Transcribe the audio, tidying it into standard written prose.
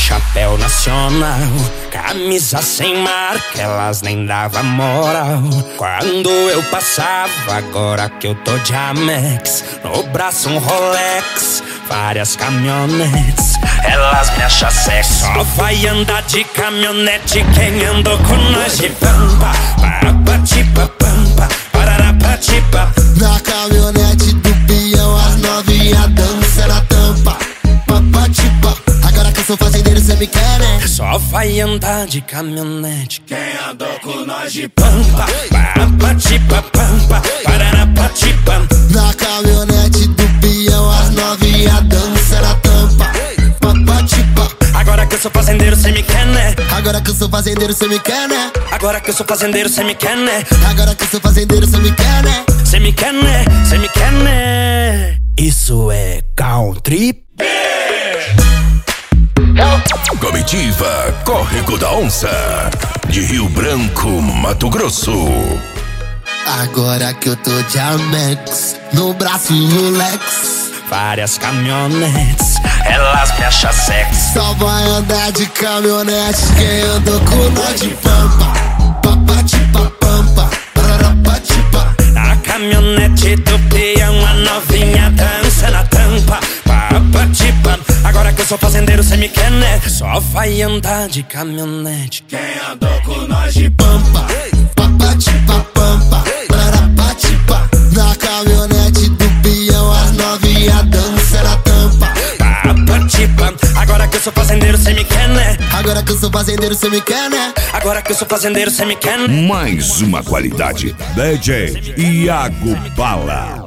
chapéu nacional, camisa sem marca, elas nem davam moral. Quando eu passava, agora que eu tô de Amex, no braço um Rolex, várias caminhonetes, elas me acham sexy. Só vai andar de caminhonete quem andou com nós de pampa. Papatipa pampa, pararapatipa. Na caminhonete do peão as novinha dança na tampa. Papatipa, agora que eu sou fazendeiro cê me quer, né? Só vai andar de caminhonete quem andou com nós de pampa. Papatipa pampa, pararapatipa. Na caminhonete do peão as novinha dança na tampa. Papatipa, agora que eu sou fazendeiro cê me quer, né? agora que eu sou fazendeiro cê me quer, né? Agora que eu sou fazendeiro cê me quer, né? Agora que eu sou fazendeiro cê me quer, né? Cê me quer, né? Cê me quer, né? Isso é country. Comitiva Córrego da Onça, de Rio Branco, Mato Grosso. Agora que eu tô de Amex, no braço Rolex, Várias caminhonetes, elas me acham sexy. só vai andar de caminhonete quem andou com nós de pampa. Papatipa pampa, pararapatipa. Na caminhonete do peão a novinha dança na tampa. Papatipa, agora que eu sou fazendeiro cê me quer, né? Só vai andar de caminhonete quem andou com nós de Pampa, papatipa pampa, pararapatipa. Na caminhonete do peão as novinha dança na tampa. Papatipa, agora que eu sou fazendeiro cê me quer, né? Agora que eu sou fazendeiro cê me quer, né? Agora que eu sou fazendeiro cê me quer, né? Mais uma qualidade. DJ Iago Bala.